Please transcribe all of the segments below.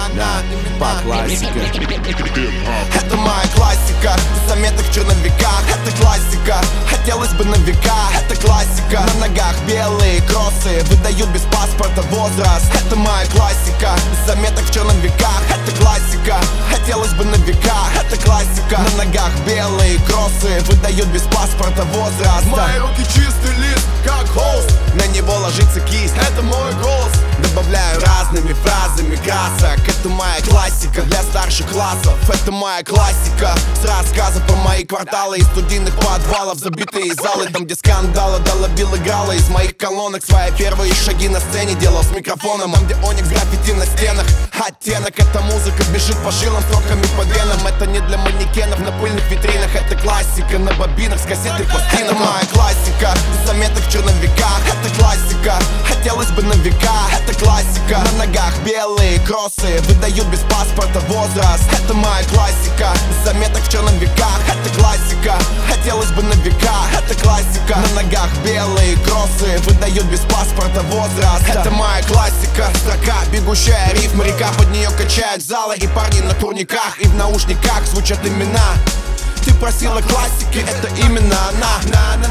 Да, по классика. Это моя классика, в заметных черновиках. Это классика, хотелось бы на века. Это классика, на ногах белые кроссы выдают без паспорта возраст. Это моя классика, в заметных черновиках. Это классика, хотелось бы на века. Это классика, на ногах белые кроссы выдают без паспорта возраст. Мои руки чистый лист, как холст, на него ложится кисть. это мой голос. Добавляю разными фразами красок. Это моя классика для старших классов. Это моя классика с рассказов про мои кварталы и студийных подвалов. Забитые залы, там где скандалы долобил играла. Из моих колонок свои первые шаги на сцене делал с микрофоном. Там где оникс, граффити на стенах. Оттенок, эта музыка бежит по жилам строками по венам. Это не для манекенов на пыльных витринах. Это классика на бобинах с кассеты пластинок. Это моя классика в заметных черновиках. Это классика, хотелось бы на века. Это классика, на ногах белые кроссы выдают без паспорта возраст. Это моя классика, в заметах в черновиках. Это классика, хотелось бы на века. Это классика, на ногах белые кроссы выдают без паспорта возраст. Это моя классика, строка, бегущая рифм, река, под нее качают залы и парни на турниках. И в наушниках звучат имена. Ты просила классики, это именно она.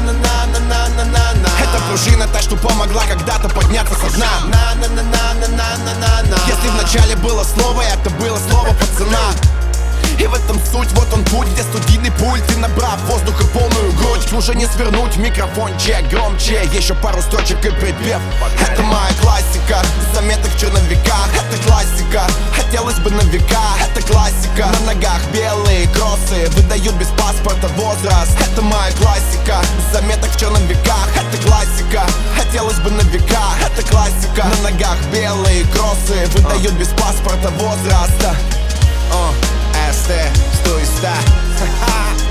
Это пружина, та, что помогла когда-то подняться со дна. Если вначале было слово, это было слово пацана. И в этом суть, вот он путь, где студийный пульт. И набрав воздуха полную грудь, уже не свернуть микрофончик громче. Еще пару строчек и припев. Это моя классика, в заметных черновиках. Это классика, хотелось бы на века. Это классика, на ногах белые кроссы выдают без паспорта возраст. Это моя классика, в заметных черновиках. Это классика, хотелось бы на века. Это классика, на ногах белые кроссы выдают без паспорта возраста. СТ, 100 и 100.